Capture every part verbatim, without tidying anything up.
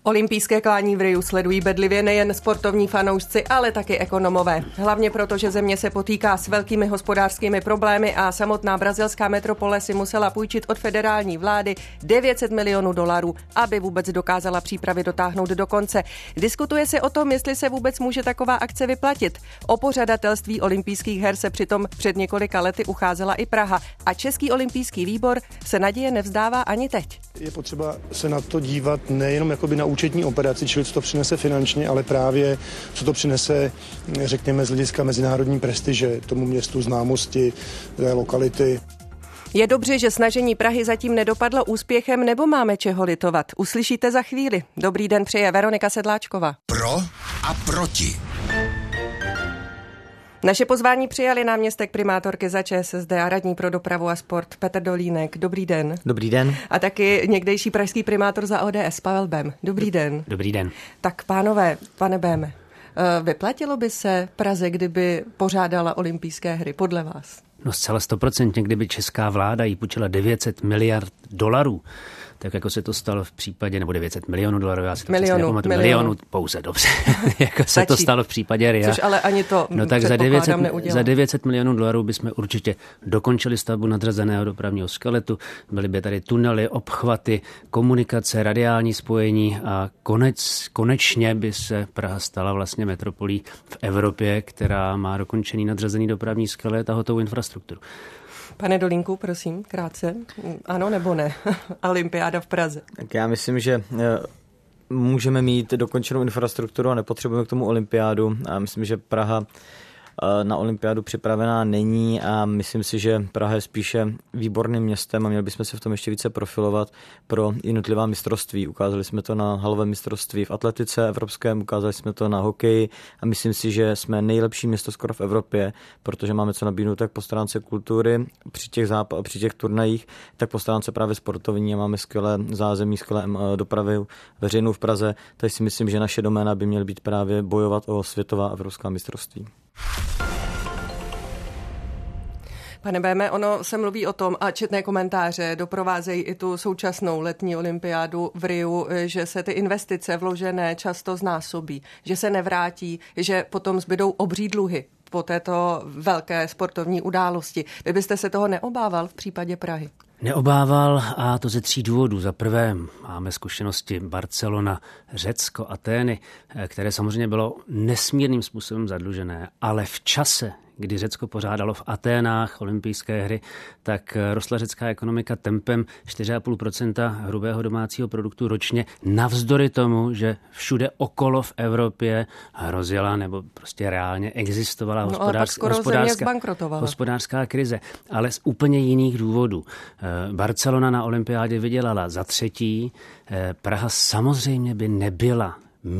Olympijské klání v Riu sledují bedlivě nejen sportovní fanoušci, ale taky ekonomové. Hlavně proto, že země se potýká s velkými hospodářskými problémy a samotná brazilská metropole si musela půjčit od federální vlády devět set milionů dolarů, aby vůbec dokázala přípravy dotáhnout do konce. Diskutuje se o tom, jestli se vůbec může taková akce vyplatit. O pořadatelství olympijských her se přitom před několika lety ucházela i Praha a Český olympijský výbor se naděje nevzdává ani teď. Je potřeba se na to dívat nejenom jakoby na účetní operaci, čili co to přinese finančně, ale právě co to přinese, řekněme, z hlediska mezinárodní prestiže, tomu městu, známosti, té lokality. Je dobře, že snažení Prahy zatím nedopadlo úspěchem, nebo máme čeho litovat? Uslyšíte za chvíli. Dobrý den přeje Veronika Sedláčková. Pro a proti. Naše pozvání přijali náměstek primátorky za ČSSD a radní pro dopravu a sport Petr Dolínek. Dobrý den. Dobrý den. A taky někdejší pražský primátor za O D S Pavel Bém. Dobrý den. Dobrý den. Tak pánové, pane Béme, vyplatilo by se Praze, kdyby pořádala olympijské hry, podle vás? No zcela stoprocentně, kdyby česká vláda jí půjčila devět set miliard dolarů, tak jako se to stalo v případě, nebo devět set milionů dolarů, já si to milionu, přesně nepamatuji, milionů pouze, dobře, jako se to stalo v případě Ria. Což ale ani to no tak za devět set, za devět set milionů dolarů bychom určitě dokončili stavbu nadřazeného dopravního skeletu, byly by tady tunely, obchvaty, komunikace, radiální spojení a konec, konečně by se Praha stala vlastně metropolí v Evropě, která má dokončený nadřazený dopravní skelet a hotovou infrastrukturu. Pane Dolínku, prosím, krátce. Ano nebo ne? Olympiáda v Praze. Tak já myslím, že můžeme mít dokončenou infrastrukturu a nepotřebujeme k tomu olympiádu. A myslím, že Praha na olympiádu připravená není a myslím si, že Praha je spíše výborným městem a měli bychom se v tom ještě více profilovat pro jednotlivá mistrovství. Ukázali jsme to na halovém mistrovství v atletice evropském, ukázali jsme to na hokeji a myslím si, že jsme nejlepší město skoro v Evropě, protože máme co nabídnout tak po stránce kultury při těch, zápa- při těch turnajích, tak po stránce právě sportovní a máme skvělé zázemí, skvělé dopravy veřejnou v Praze, takže si myslím, že naše doména by měly být právě bojovat o světová a evropská mistrovství. Pane Béme, ono se mluví o tom a četné komentáře doprovázejí i tu současnou letní olympiádu v Riu, že se ty investice vložené často znásobí, že se nevrátí, že potom zbydou obří dluhy po této velké sportovní události. Vy byste se toho neobával v případě Prahy? Neobával a to ze tří důvodů. Za prvé máme zkušenosti Barcelona, Řecko, Atény, které samozřejmě bylo nesmírným způsobem zadlužené, ale v čase, kdy Řecko pořádalo v Aténách olympijské hry, tak rostla řecká ekonomika tempem čtyři celá pět procenta hrubého domácího produktu ročně, navzdory tomu, že všude okolo v Evropě hrozila nebo prostě reálně existovala no, hospodářská, hospodářská, hospodářská krize, ale z úplně jiných důvodů. Barcelona na olympiádě vydělala. Za třetí, Praha samozřejmě by nebyla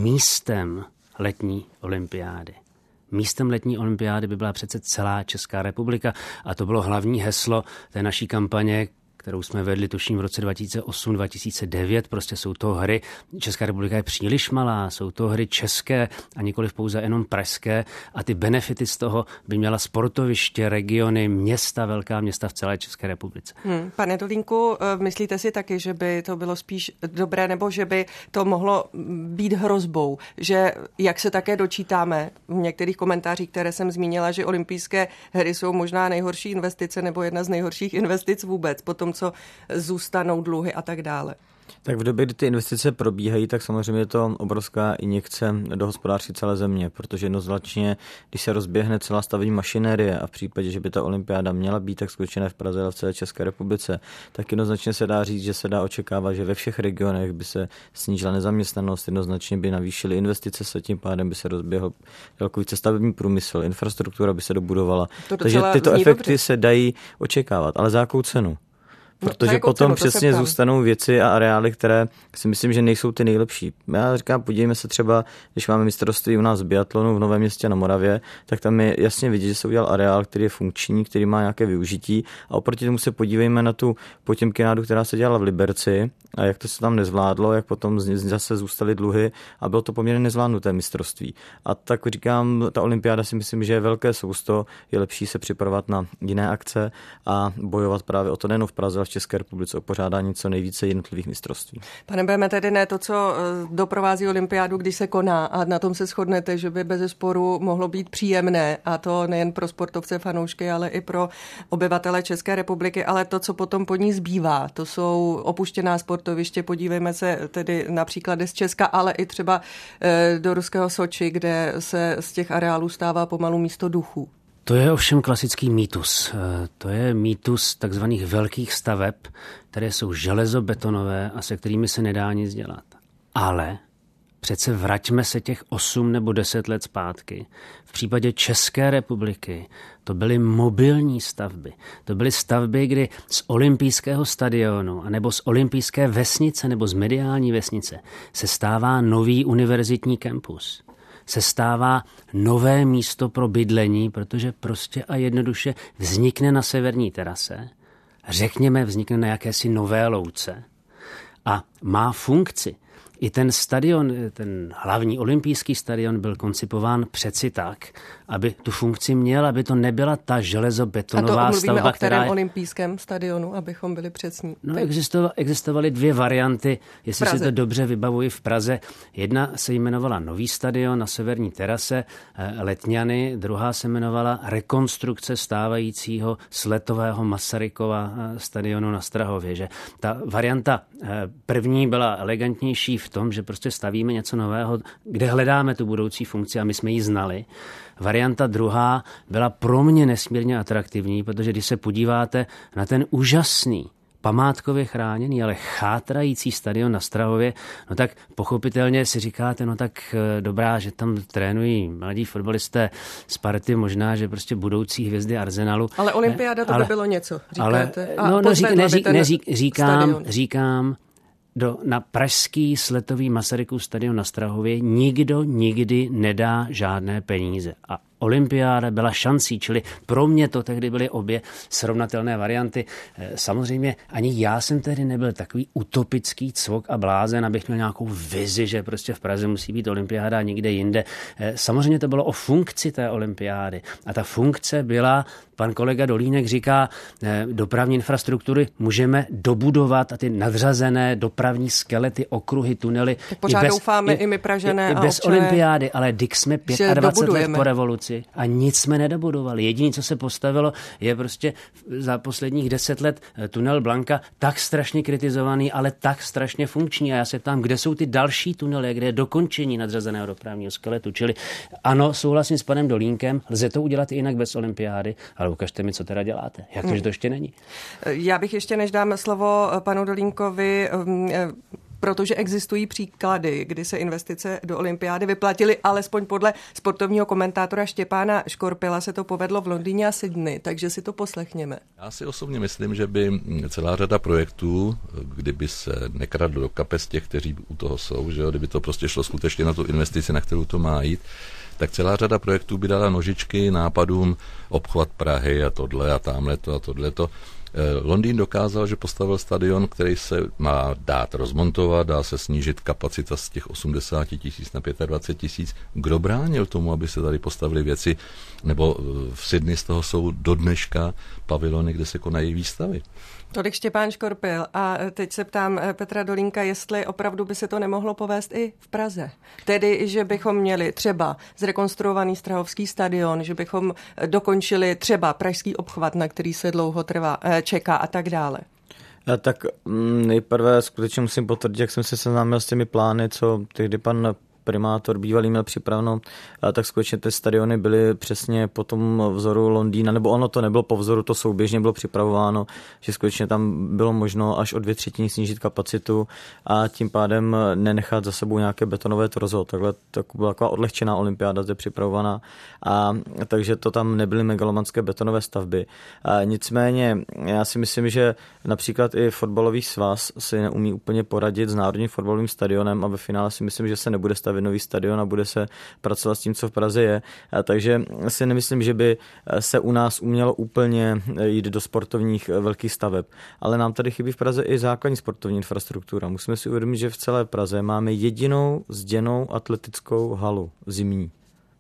místem letní olympiády. Místem letní olympiády by byla přece celá Česká republika a to bylo hlavní heslo té naší kampaně, kterou jsme vedli tuším v roce dva tisíce osm dva tisíce devět. Prostě jsou to hry, Česká republika je příliš malá, jsou to hry české a nikoliv pouze jenom pražské a ty benefity z toho by měla sportoviště, regiony, města, velká města v celé České republice. Hmm. Pane Dolínku, myslíte si taky, že by to bylo spíš dobré nebo že by to mohlo být hrozbou, že jak se také dočítáme v některých komentářích, které jsem zmínila, že olympijské hry jsou možná nejhorší investice nebo jedna z nejhorších investic vůbec, potom co zůstanou dluhy a tak dále. Tak v době, kdy ty investice probíhají, tak samozřejmě je to obrovská injekce do hospodářství celé země, protože jednoznačně, když se rozběhne celá stavební mašinérie a v případě, že by ta olympiáda měla být tak skutečně v Praze a v celé České republice, tak jednoznačně se dá říct, že se dá očekávat, že ve všech regionech by se snížila nezaměstnanost, jednoznačně by navýšily investice, se tím pádem by se rozběhl daleko více stavební průmysl, infrastruktura by se dobudovala. Takže tyto efekty dobře se dají očekávat, ale za jakou cenu? Protože no, potom cenu, přesně zůstanou věci a areály, které si myslím, že nejsou ty nejlepší. Já říkám, podívejme se třeba, když máme mistrovství u nás v biatlonu v Novém Městě na Moravě, tak tam je jasně vidět, že se udělal areál, který je funkční, který má nějaké využití a oproti tomu se podívejme na tu Potěmkinádu, která se dělala v Liberci a jak to se tam nezvládlo, jak potom zase zůstaly dluhy a bylo to poměrně nezvládnuté mistrovství. A tak říkám, ta olympiáda si myslím, že je velké sousto, je lepší se připravovat na jiné akce a bojovat právě o to nejen v Praze, ale v České republice o pořádání co nejvíce jednotlivých mistrovství. Pane Béme, tedy ne to, co doprovází olympiádu, když se koná, a na tom se shodnete, že by bezesporu mohlo být příjemné, a to nejen pro sportovce, fanoušky, ale i pro obyvatele České republiky, ale to, co potom po ní zbývá, to jsou opuštěná sportoviště. Podívejme se tedy například z Česka, ale i třeba do ruského Soči, kde se z těch areálů stává pomalu místo duchů. To je ovšem klasický mýtus. To je mýtus takzvaných velkých staveb, které jsou železobetonové a se kterými se nedá nic dělat. Ale přece vraťme se těch osm nebo deset let zpátky. V případě České republiky to byly mobilní stavby. To byly stavby, kdy z olympijského stadionu nebo z olympijské vesnice nebo z mediální vesnice se stává nový univerzitní kampus. Se stává nové místo pro bydlení, protože prostě a jednoduše vznikne na severní terase, řekněme vznikne na jakési nové louce a má funkci. I ten stadion, ten hlavní olympijský stadion byl koncipován přeci tak, aby tu funkci měl, aby to nebyla ta železobetonová stavba, která... A to o kterém je... olympijském stadionu, abychom byli přesní. No, existovaly, existovaly dvě varianty, jestli si to dobře vybavuji, v Praze. Jedna se jmenovala Nový stadion na severní terase Letňany, druhá se jmenovala rekonstrukce stávajícího sletového Masarykova stadionu na Strahově. Že ta varianta první byla elegantnější v tom, že prostě stavíme něco nového, kde hledáme tu budoucí funkci a my jsme ji znali. Varianta druhá byla pro mě nesmírně atraktivní, protože když se podíváte na ten úžasný, památkově chráněný, ale chátrající stadion na Strahově, no tak pochopitelně si říkáte, no tak dobrá, že tam trénují mladí fotbalisté Sparty, možná, že prostě budoucí hvězdy Arsenalu. Ale olympiáda to ale, by bylo něco, říkáte. Ale, no, no, řík, neřík, neřík, říkám, říkám, Do, na pražský sletový Masarykův stadion na Strahově nikdo nikdy nedá žádné peníze. A olympiáda byla šancí, čili pro mě to tehdy byly obě srovnatelné varianty. Samozřejmě ani já jsem tehdy nebyl takový utopický cvok a blázen, abych měl nějakou vizi, že prostě v Praze musí být olympiáda a nikde jinde. Samozřejmě to bylo o funkci té olympiády. A ta funkce byla, pan kolega Dolínek říká, dopravní infrastruktury můžeme dobudovat a ty nadřazené dopravní skelety, okruhy, tunely. Tak pořád i bez, doufáme i, i my Pražené i, i bez občané, olympiády, ale dyk jsme dvacet pět let po revoluci a nic jsme nedobudovali. Jediné, co se postavilo, je prostě za posledních deset let tunel Blanka tak strašně kritizovaný, ale tak strašně funkční. A já se ptám, kde jsou ty další tunely, kde je dokončení nadřazeného dopravního skeletu. Čili ano, souhlasím s panem Dolínkem, lze to udělat i jinak bez olympiády, ale ukažte mi, co teda děláte. Jak to, že to ještě není? Já bych ještě, než dám slovo panu Dolínkovi, protože existují příklady, kdy se investice do olympiády vyplatily, alespoň podle sportovního komentátora Štěpána Škorpila se to povedlo v Londýně a Sydney, takže si to poslechněme. Já si osobně myslím, že by celá řada projektů, kdyby se nekradlo do kapes těch, kteří u toho jsou, že jo, kdyby to prostě šlo skutečně na tu investici, na kterou to má jít, tak celá řada projektů by dala nožičky nápadům obchvat Prahy a tohle a tamhleto a tohleto. Londýn dokázal, že postavil stadion, který se má dát rozmontovat, dá se snížit kapacita z těch osmdesát tisíc na dvacet pět tisíc. Kdo bránil tomu, aby se tady postavily věci, nebo v Sydney z toho jsou do dneška pavilony, kde se konají výstavy. Tolik Štěpán Škorpil. A teď se ptám Petra Dolínka, jestli opravdu by se to nemohlo povést i v Praze. Tedy, že bychom měli třeba zrekonstruovaný Strahovský stadion, že bychom dokončili třeba pražský obchvat, na který se dlouho trvá, čeká a tak dále. Tak nejprve skutečně musím potvrdit, jak jsem se seznámil s těmi plány, co tehdy pan primátor bývalý měl připraveno, tak skutečně ty stadiony byly přesně po tom vzoru Londýna, nebo ono to nebylo po vzoru, to souběžně bylo připravováno, že skutečně tam bylo možno až o dvě třetiny snížit kapacitu a tím pádem nenechat za sebou nějaké betonové torzo. Takhle tak byla taková odlehčená olympiáda zde připravovaná, a takže to tam nebyly megalomanské betonové stavby. A nicméně já si myslím, že například i fotbalový svaz si neumí úplně poradit s národním fotbalovým stadionem a ve finále si myslím, že se nebude stavět nový stadion a bude se pracovat s tím, co v Praze je. A takže si nemyslím, že by se u nás umělo úplně jít do sportovních velkých staveb. Ale nám tady chybí v Praze i základní sportovní infrastruktura. Musíme si uvědomit, že v celé Praze máme jedinou zděnou atletickou halu zimní.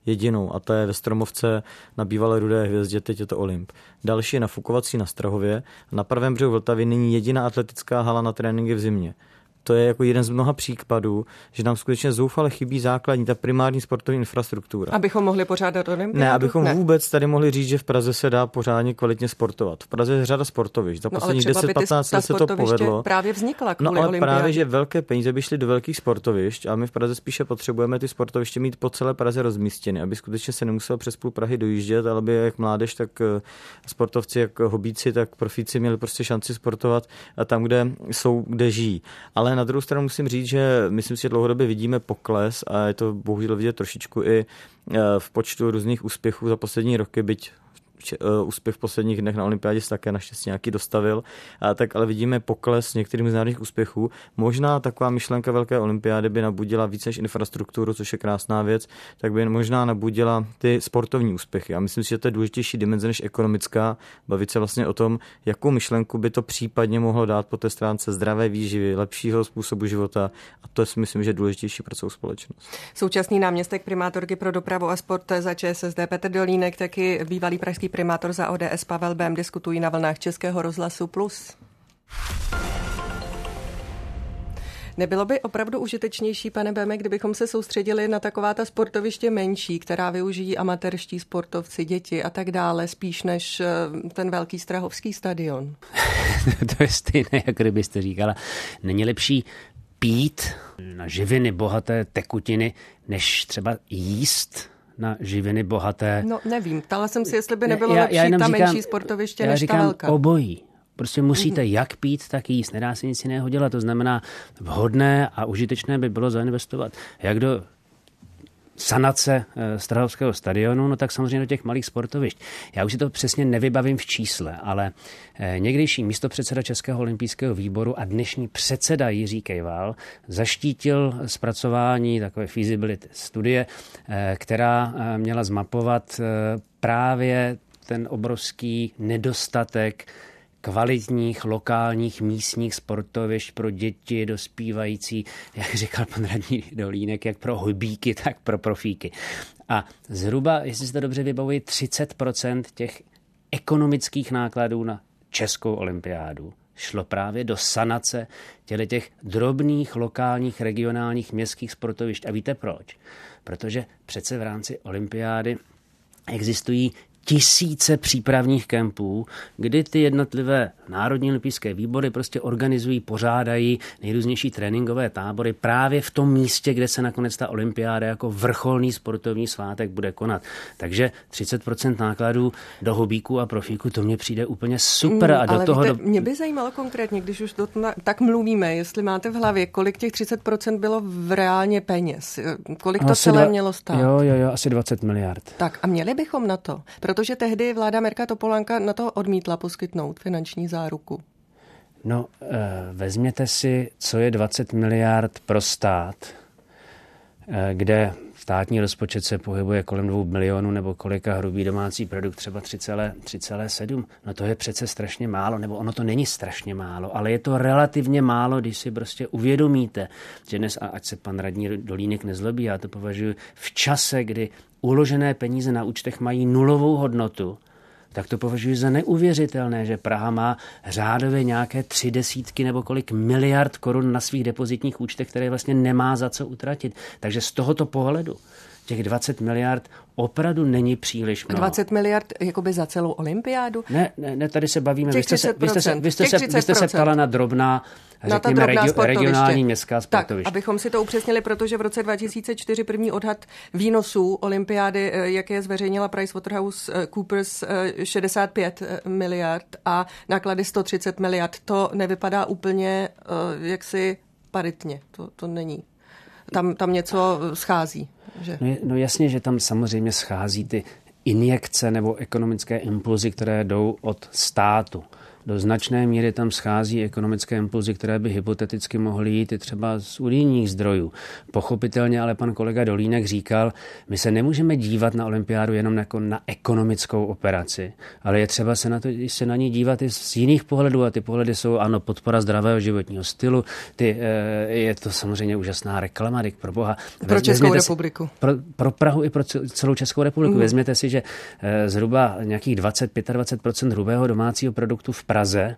jedinou, a to je ve Stromovce na bývalé Rudé hvězdě, teď je to Olymp. Další je na Fukovací na Strahově. Na pravém břehu Vltavy není jediná atletická hala na tréninky v zimě. To je jako jeden z mnoha případů, že nám skutečně zoufale chybí základní, ta primární sportovní infrastruktura. Abychom mohli pořádat olympiádu? Ne, abychom ne. vůbec tady mohli říct, že v Praze se dá pořádně kvalitně sportovat. V Praze je řada sportovišť. Za no, posledních deset patnáct let se to povedlo. Právě vznikla kvůli No ale olympiádě. právě, že velké peníze by šly do velkých sportovišť, a my v Praze spíše potřebujeme ty sportoviště mít po celé Praze rozmístěny, aby skutečně se nemusel přes půl Prahy dojíždět, ale aby jak mládež, tak sportovci, jak hobíci, tak profíci měli prostě šanci sportovat a tam, kde jsou, kde žijí. Ale na druhou stranu musím říct, že myslím si, že dlouhodobě vidíme pokles a je to bohužel vidět trošičku i v počtu různých úspěchů za poslední roky, byť úspěch v posledních dnech na olympiádě se také naštěstí nějaký dostavil, a tak ale vidíme pokles některých mezinárodních úspěchů. Možná taková myšlenka velké olympiády by nabudila více než infrastrukturu, což je krásná věc, tak by možná nabudila ty sportovní úspěchy. A myslím si, že to je důležitější dimenze než ekonomická, bavit se vlastně o tom, jakou myšlenku by to případně mohlo dát po té stránce zdravé výživy, lepšího způsobu života, a to si myslím, že je důležitější pro celou společnost. Současný náměstek primátorky pro dopravu a sport za ČSSD Petr Dolínek, taky bývalý pražský primátor za O D S Pavel Bém diskutují na vlnách Českého rozhlasu Plus. Nebylo by opravdu užitečnější, pane Béme, kdybychom se soustředili na taková ta sportoviště menší, která využijí amatérští sportovci, děti a tak dále, spíš než ten velký strahovský stadion? To je stejné, jak kdybyste říkala. Není lepší pít na živiny bohaté tekutiny, než třeba jíst na živiny bohaté? No nevím, ptala jsem si, jestli by nebylo já, lepší já ta říkám, menší sportoviště než ta velká. Obojí. Prostě musíte mm-hmm. jak pít, tak jíst. Nedá se nic jiného dělat. To znamená, vhodné a užitečné by bylo zainvestovat jak do sanace Strahovského stadionu, no tak samozřejmě do těch malých sportovišť. Já už si to přesně nevybavím v čísle, ale někdejší místopředseda Českého olympijského výboru a dnešní předseda Jiří Kejval zaštítil zpracování takové feasibility studie, která měla zmapovat právě ten obrovský nedostatek kvalitních, lokálních, místních sportovišť pro děti, dospívající, jak říkal pan radní Dolínek, jak pro hobíky, tak pro profíky. A zhruba, jestli si to dobře vybavuji, třicet procent těch ekonomických nákladů na Českou olympiádu šlo právě do sanace těch drobných, lokálních, regionálních, městských sportovišť. A víte proč? Protože přece v rámci olympiády existují tisíce přípravních kempů, kdy ty jednotlivé národní olympijské výbory prostě organizují, pořádají nejrůznější tréninkové tábory právě v tom místě, kde se nakonec ta olympiáda jako vrcholný sportovní svátek bude konat. Takže třicet procent nákladů do hobíků a profíků, to mně přijde úplně super. A do ale toho víte, do... mě by zajímalo konkrétně, když už to tak mluvíme, jestli máte v hlavě, kolik těch třicet procent bylo v reálně peněz, kolik to asi celé dva... mělo stát. Jo, jo, jo, asi dvacet miliard. Tak a měli bychom na to, protože tehdy vláda Mirka Topolánka na to odmítla poskytnout finanční záruku. No, vezměte si, co je dvacet miliard pro stát, kde státní rozpočet se pohybuje kolem dvou milionů nebo kolika hrubý domácí produkt, třeba tři celé sedm. No to je přece strašně málo, nebo ono to není strašně málo, ale je to relativně málo, když si prostě uvědomíte, že dnes, a ať se pan radní Dolínek nezlobí, já to považuji v čase, kdy uložené peníze na účtech mají nulovou hodnotu, tak to považuji za neuvěřitelné, že Praha má řádově nějaké tři desítky nebo kolik miliard korun na svých depozitních účtech, které vlastně nemá za co utratit. Takže z tohoto pohledu těch dvacet miliard opravdu není příliš mnoho. dvacet miliard jakoby za celou olympiádu? Ne, ne, ne, tady se bavíme. Vy jste se, vy jste se, vy jste se, vy jste se ptala na drobná, na řekněme, regio, regionální městská sportoviště. Tak, abychom si to upřesnili, protože v roce dva tisíce čtyři první odhad výnosů olympiády, jak je zveřejnila PricewaterhouseCoopers, šedesát pět miliard a náklady sto třicet miliard. To nevypadá úplně jaksi paritně. To, to není. Tam, tam něco schází. Že? No, no jasně, že tam samozřejmě schází ty injekce nebo ekonomické impulzy, které jdou od státu. do značné míry tam schází ekonomické impulzy, které by hypoteticky mohly jít i třeba z unijních zdrojů. Pochopitelně ale pan kolega Dolínek říkal, my se nemůžeme dívat na olympiádu jenom jako na ekonomickou operaci, ale je třeba se na, to, se na ní dívat i z jiných pohledů a ty pohledy jsou, ano, podpora zdravého životního stylu, ty, je to samozřejmě úžasná reklama, pro boha. Pro Českou republiku. Pro, pro Prahu i pro celou Českou republiku. Mm. Vezměte si, že zhruba nějakých dvacet až dvacet pět procent hrubého domácího produktu v Praze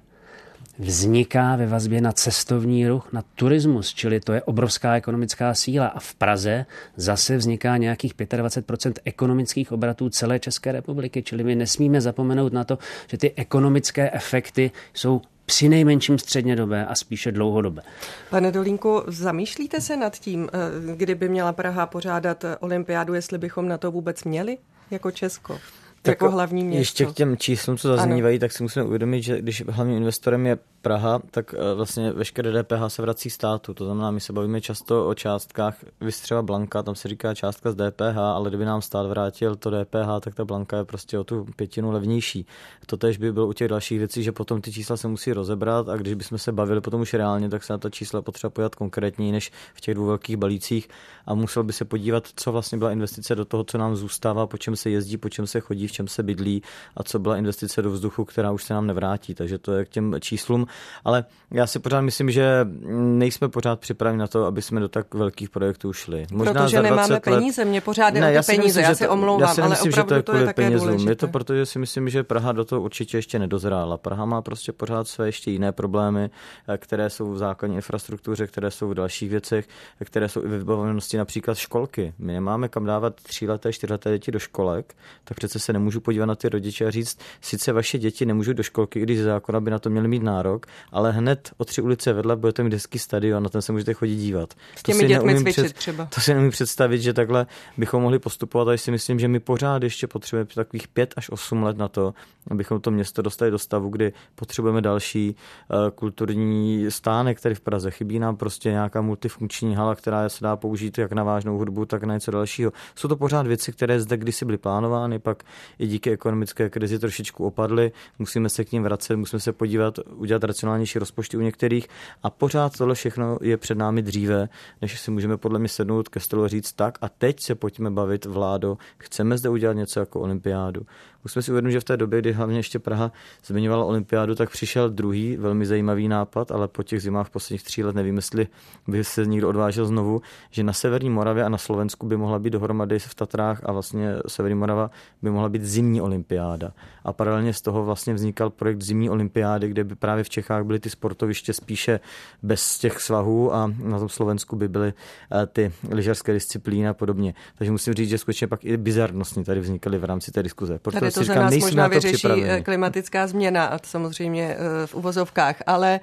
vzniká ve vazbě na cestovní ruch, na turismus, čili to je obrovská ekonomická síla. A v Praze zase vzniká nějakých dvacet pět procent ekonomických obratů celé České republiky, čili my nesmíme zapomenout na to, že ty ekonomické efekty jsou přinejmenším střednědobé a spíše dlouhodobé. Pane Dolínku, zamýšlíte se nad tím, kdyby měla Praha pořádat olympiádu, jestli bychom na to vůbec měli jako Česko? Tak jako hlavní město. Ještě k těm číslům, co zaznívají, ano. Tak si musíme uvědomit, že když hlavním investorem je Praha, tak vlastně veškeré D P H se vrací státu. To znamená, my se bavíme často o částkách, vystřeba Blanka, tam se říká částka z D P H, ale kdyby nám stát vrátil to D P H, tak ta Blanka je prostě o tu pětinu levnější. Totéž by bylo u těch dalších věcí, že potom ty čísla se musí rozebrat a když bychom se bavili potom už reálně, tak se na ta čísla potřeba podívat konkrétněji než v těch dvou velkých balících a musel by se podívat, co vlastně byla investice do toho, co nám zůstává, po čem se jezdí, po čem se chodí, v čem se bydlí a co byla investice do vzduchu, která už se nám nevrátí. Takže to je k těm číslům. Ale já si pořád myslím, že nejsme pořád připraveni na to, aby jsme do tak velkých projektů šli. Možná protože nemáme let... peníze, mě pořád jde o ty peníze, já se omlouvám, já si ale myslím, opravdu že to je, to je také penězům. důležité. Je to proto, že si myslím, že Praha do toho určitě ještě nedozrála. Praha má prostě pořád své ještě jiné problémy, které jsou v základní infrastruktuře, které jsou v dalších věcech, které jsou i ve vybavenosti například školky. My nemáme kam dávat tříleté, čtyřleté děti do školek, tak přece se nemůžu podívat na ty rodiče a říct, sice vaše děti nemůžou do školky, i když ze zákona by na to měly mít nárok, ale hned o tři ulice vedle budete mít hezký stadion, na ten se můžete chodit dívat. S těmi dětmi cvičit před, třeba. To si nemůžu představit, že takhle bychom mohli postupovat, a si myslím, že my pořád ještě potřebujeme takových pět až osm let na to, abychom to město dostali do stavu, kdy potřebujeme další uh, kulturní stánek tady v Praze. Chybí nám prostě nějaká multifunkční hala, která se dá použít jak na vážnou hudbu, tak na něco dalšího. Jsou to pořád věci, které zde kdysi byly plánovány, pak i díky ekonomické krizi trošičku opadly. Musíme se k nim vracet, musíme se podívat, udělat racionálnější rozpočty u některých a pořád tohle všechno je před námi dříve, než si můžeme podle mě sednout ke stolu a říct tak a teď se pojďme bavit, vládo, chceme zde udělat něco jako olympiádu. Musíme si uvědomit, že v té době, kdy hlavně ještě Praha zmiňovala olympiádu, tak přišel druhý velmi zajímavý nápad, ale po těch zimách v posledních tří let nevím, jestli by se někdo odvážil znovu, že na severní Moravě a na Slovensku by mohla být dohromady v Tatrách a vlastně severní Morava by mohla být zimní olympiáda. A paralelně z toho vlastně vznikal projekt zimní olympiády, kde by právě v Čechách byly ty sportoviště spíše bez těch svahů a na tom Slovensku by byly ty lyžařské disciplíny a podobně. Takže musím říct, že skutečně pak i bizarnostně tady vznikaly v rámci té diskuze. Tady to za nás možná vyřeší klimatická změna a samozřejmě v uvozovkách, ale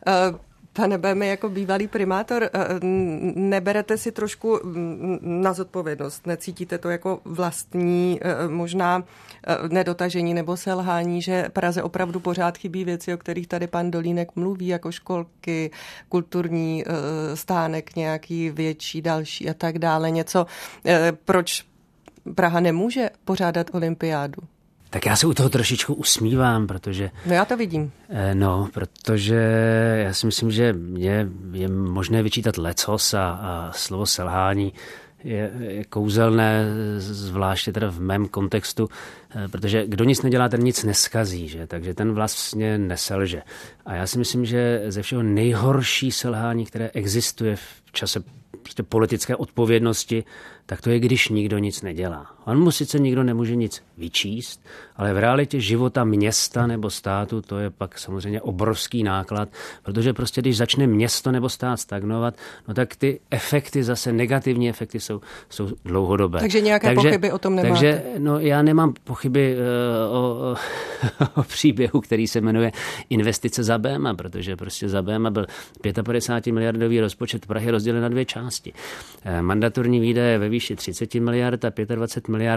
pane Béme, jako bývalý primátor, neberete si trošku na zodpovědnost, necítíte to jako vlastní možná nedotažení nebo selhání, že Praze opravdu pořád chybí věci, o kterých tady pan Dolínek mluví, jako školky, kulturní stánek nějaký větší, další a tak dále, něco, proč Praha nemůže pořádat olympiádu? Tak já se u toho trošičku usmívám, protože... No já to vidím. No, protože já si myslím, že mě je možné vyčítat lecos a, a slovo selhání je, je kouzelné, zvláště teda v mém kontextu, protože kdo nic nedělá, ten nic neskazí, že? Takže ten vlastně neselže. A já si myslím, že ze všeho nejhorší selhání, které existuje v čase prostě politické odpovědnosti, tak to je, když nikdo nic nedělá. On mu sice nikdo nemůže nic vyčíst, ale v realitě života města nebo státu to je pak samozřejmě obrovský náklad, protože prostě když začne město nebo stát stagnovat, no tak ty efekty zase, negativní efekty jsou, jsou dlouhodobé. Takže nějaké takže, pochyby o tom nemáte? Takže no, já nemám pochyby uh, o, o, o příběhu, který se jmenuje Investice za Béma, protože prostě za Béma byl padesát pět miliardový rozpočet Prahy rozdělen na dvě části. Mandatorní výdaje ve výši třicet miliard a dvacet pět miliard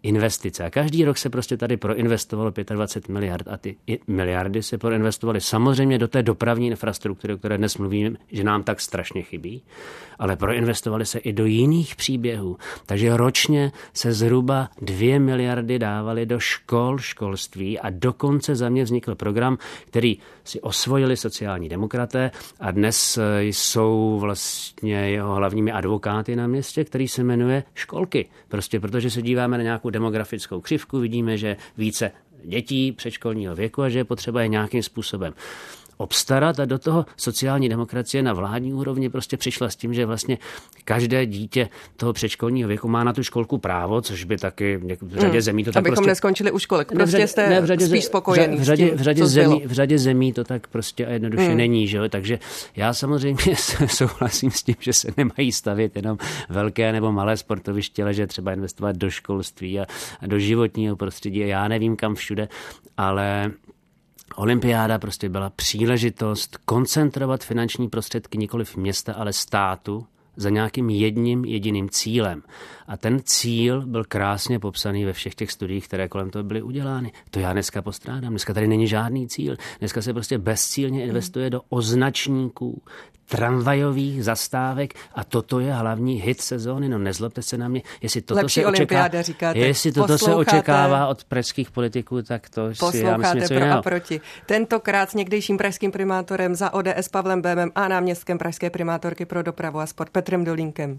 investice. A každý rok se prostě tady proinvestovalo dvacet pět miliard a ty miliardy se proinvestovaly samozřejmě do té dopravní infrastruktury, o které dnes mluvíme, že nám tak strašně chybí, ale proinvestovaly se i do jiných příběhů. Takže ročně se zhruba dvě miliardy dávaly do škol, školství a dokonce za mě vznikl program, který si osvojili sociální demokraté a dnes jsou vlastně jeho hlavními advokáty na městě, který se jmenuje školky. Prostě protože se díváme na nějakou demografickou křivku, vidíme, že více dětí předškolního věku a že je potřeba je nějakým způsobem obstarat a do toho sociální demokracie na vládní úrovni prostě přišla s tím, že vlastně každé dítě toho předškolního věku má na tu školku právo, což by taky v řadě hmm. zemí to tak Abychom prostě... neskončili u školek, prostě ne, jste ne, v řadě, spíš spokojení v řadě, s tím, v řadě, zemí, v řadě zemí to tak prostě a jednoduše hmm. není, že jo? Takže já samozřejmě souhlasím s tím, že se nemají stavět jenom velké nebo malé sportoviště, ale že třeba investovat do školství a, a do životního prostředí a já nevím kam všude, ale olympiáda prostě byla příležitost koncentrovat finanční prostředky nikoliv města, ale státu za nějakým jedním jediným cílem. A ten cíl byl krásně popsaný ve všech těch studiích, které kolem toho byly udělány. To já dneska postrádám. Dneska tady není žádný cíl. Dneska se prostě bezcílně investuje do označníků, tramvajových zastávek a toto je hlavní hit sezóny. No nezlobte se na mě, jestli toto Lepší se očekává, říkáte. Jestli toto se očekává od pražských politiků, tak to si já myslím něco jiného. A proti. Tentokrát s někdejším pražským primátorem za O D S Pavlem Bémem a náměstkem pražské primátorky pro dopravu a sport Petrem Dolínkem.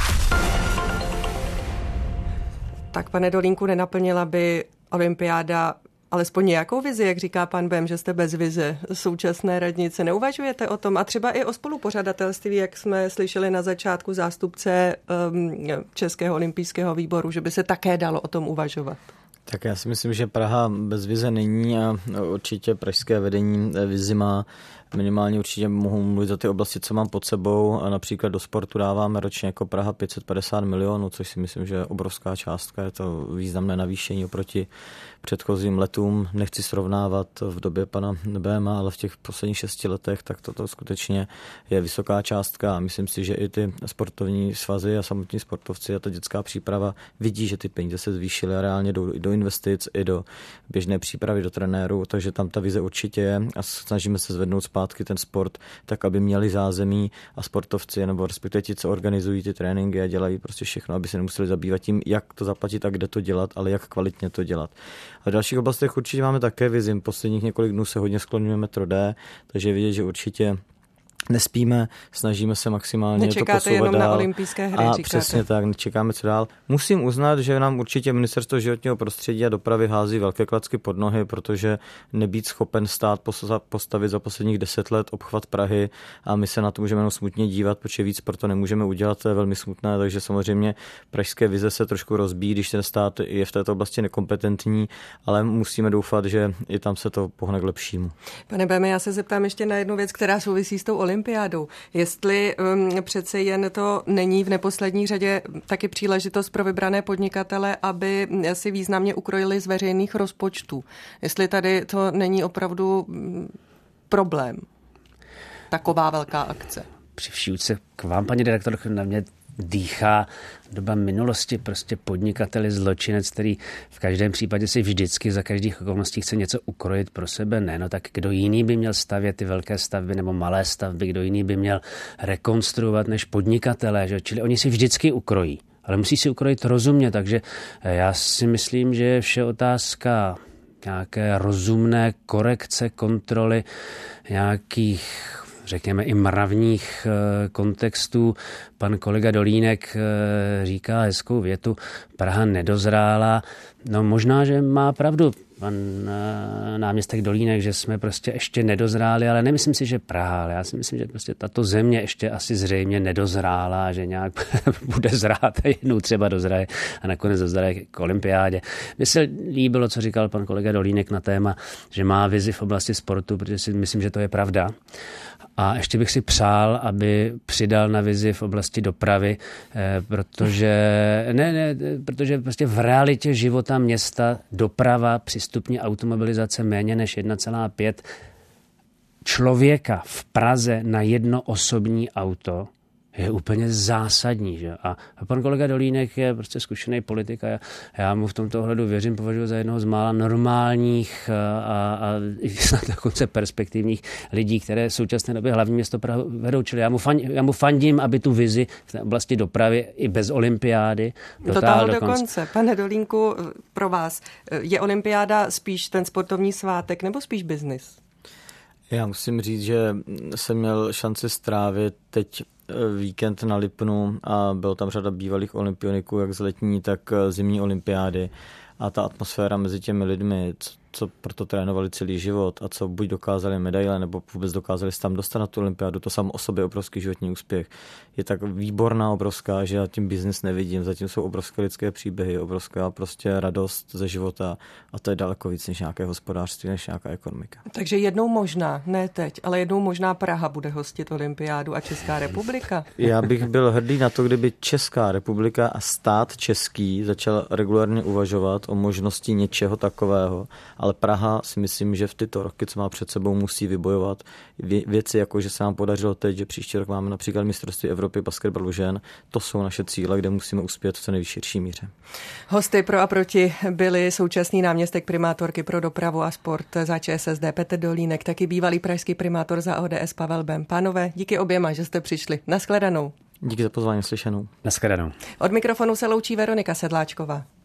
Tak, pane Dolínku, nenaplnila by olympiáda alespoň nějakou vizi, jak říká pan Bém, že jste bez vize současné radnice. Neuvažujete o tom a třeba i o spolupořadatelství, jak jsme slyšeli na začátku zástupce um, Českého olympijského výboru, že by se také dalo o tom uvažovat? Tak já si myslím, že Praha bez vize není a určitě pražské vedení vizi má. Minimálně určitě mohu mluvit za ty oblasti, co mám pod sebou. A například do sportu dáváme ročně jako Praha pět set padesát milionů, což si myslím, že je obrovská částka. Je to významné navýšení oproti předchozím letům. Nechci srovnávat v době pana Béma, ale v těch posledních šesti letech, tak toto skutečně je vysoká částka. A myslím si, že i ty sportovní svazy a samotní sportovci a ta dětská příprava vidí, že ty peníze se zvýšily a reálně jdou i do investic, i do běžné přípravy, do trenérů, takže tam ta vize určitě je a snažíme se zvednout zpátky ten sport, tak aby měli zázemí a sportovci, nebo respektive ti, co organizují ty tréninky a dělají prostě všechno, aby se nemuseli zabývat tím, jak to zaplatit a kde to dělat, ale jak kvalitně to dělat. A v dalších oblastech určitě máme také vizi. Posledních několik dnů se hodně skloňujeme metro D, takže je vidět, že určitě nespíme, snažíme se maximálně Nečekáte to posouvat jenom dál. Na olympijské hry, a říkáte. Přesně tak, nečekáme co dál. Musím uznat, že nám určitě Ministerstvo životního prostředí a dopravy hází velké klacky pod nohy, protože nebýt schopen stát postavit za posledních deset let obchvat Prahy a my se na to můžeme jenom smutně dívat, protože víc proto nemůžeme udělat, to je velmi smutné, takže samozřejmě pražské vize se trošku rozbíjí, když ten stát je v této oblasti nekompetentní, ale musíme doufat, že i tam se to pohne k lepšímu. Pane Béme, já se zeptám ještě na jednu věc, která souvisí s tou olympiádou. Jestli um, přece jen to není v neposlední řadě taky příležitost pro vybrané podnikatele, aby si významně ukrojili z veřejných rozpočtů. Jestli tady to není opravdu um, problém. Taková velká akce. Při vší úctě k vám, paní redaktorko, na mě dýchá doba minulosti, prostě podnikatel, zločinec, který v každém případě si vždycky za každých okolností chce něco ukrojit pro sebe. Ne, no tak kdo jiný by měl stavět ty velké stavby nebo malé stavby, kdo jiný by měl rekonstruovat než podnikatelé, že? Čili oni si vždycky ukrojí, ale musí si ukrojit rozumně, takže já si myslím, že je vše otázka nějaké rozumné korekce, kontroly, nějakých řekněme i mravních kontextů. Pan kolega Dolínek říká hezkou větu, Praha nedozrála. No možná, že má pravdu pan náměstek Dolínek, že jsme prostě ještě nedozráli, ale nemyslím si, že Praha, ale já si myslím, že prostě tato země ještě asi zřejmě nedozrála, že nějak bude zrát a jednou třeba dozraje a nakonec dozraje k olympiádě. Mně se líbilo, co říkal pan kolega Dolínek na téma, že má vizi v oblasti sportu, protože si myslím, že to je pravda. A ještě bych si přál, aby přidal na vizi v oblasti dopravy, protože, ne, ne, protože prostě v realitě života města doprava při stupni automobilizace méně než jedna celá pět člověka v Praze na jedno osobní auto je úplně zásadní. Že? A pan kolega Dolínek je prostě zkušený politik a já, já mu v tomto ohledu věřím, považuji za jednoho z mála normálních a, a snad dokonce perspektivních lidí, které v současné době hlavní město Prahu vedou. Čili já mu, fan, já mu fandím, aby tu vizi v té oblasti dopravy i bez olympiády dotáhl do konce. Pane Dolínku, pro vás je olympiáda spíš ten sportovní svátek nebo spíš biznis? Já musím říct, že jsem měl šanci strávit teď víkend na Lipnu a bylo tam řada bývalých olympioniků, jak z letní, tak zimní olympiády. A ta atmosféra mezi těmi lidmi, co proto trénovali celý život a co buď dokázali medaile, nebo vůbec dokázali se tam dostat na tu olympiádu, to samo o sobě obrovský životní úspěch. Je tak výborná, obrovská, že já tím biznis nevidím. Zatím jsou obrovské lidské příběhy, obrovská prostě radost ze života a to je daleko víc než nějaké hospodářství, než nějaká ekonomika. Takže jednou možná, ne teď, ale jednou možná Praha bude hostit olympiádu a Česká republika. Já bych byl hrdý na to, kdyby Česká republika a stát český začal regulárně uvažovat o možnosti něčeho takového, ale Praha si myslím, že v tyto roky, co má před sebou, musí vybojovat věci, jako že se nám podařilo teď, že příští rok máme například mistrovství Evropy basketbalu žen. To jsou naše cíle, kde musíme uspět v co nejvyšší míře. Hosty pro a proti byli současný náměstek primátorky pro dopravu a sport za ČSSD Petr Dolínek, taky bývalý pražský primátor za O D S Pavel Bem. Pánové, díky oběma, že jste přišli. Nashledanou. Díky za pozvání, slyšenou. Nashledanou. Od mikrofonu se loučí Veronika Sedláčková.